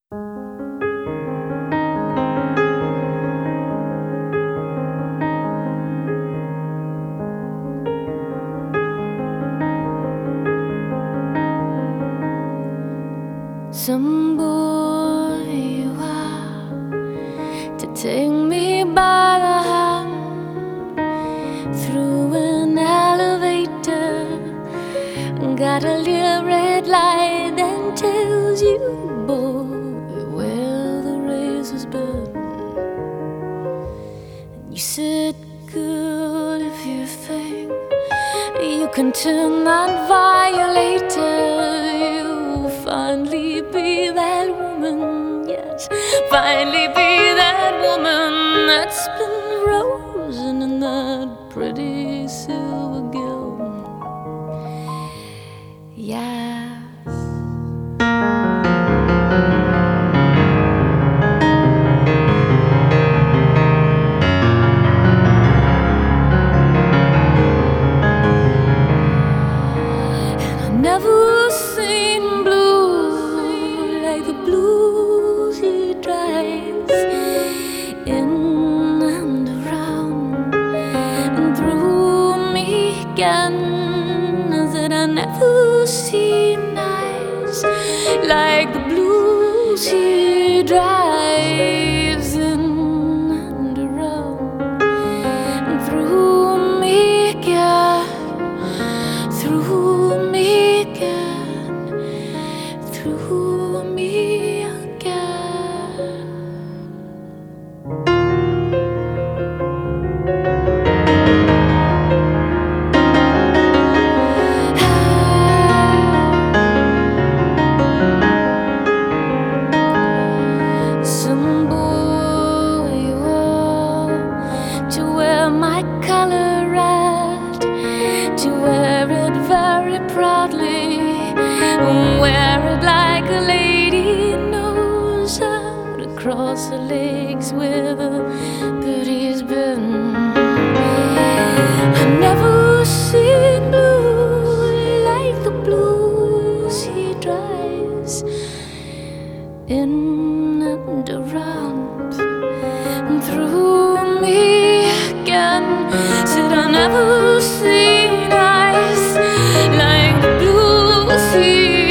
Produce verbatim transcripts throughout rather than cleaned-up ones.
Some boy you are to take me by the hand through an elevator. Got a little red light that tells you, boy, where the razor's burn. And you said, girl, if you think you can turn that violator, you'll finally be that woman. Yes, finally be that woman that's been frozen in that pretty silver gown. Yes. Never seen blue like the blues he drives in and around and through me again. I said I never seen eyes like the blues he drives in and around and through me again, through me. Through me again. Some boy you are to wear my color red, to wear it very proudly. Wear it like a lady knows how to cross her legs where the birdie's been. I've never seen blue like the blues he drives in and around and through me again. Said I never seen eyes like the blues he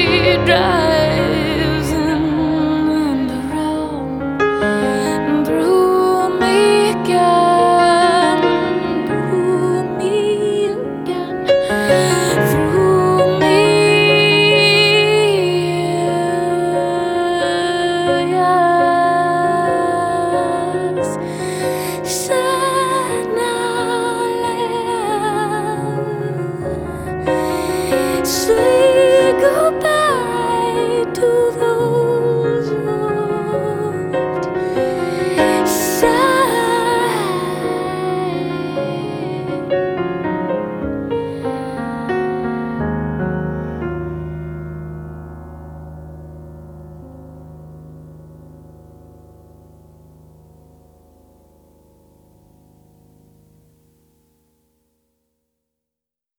drives in and around and through me again, through me again, through me, yes. Say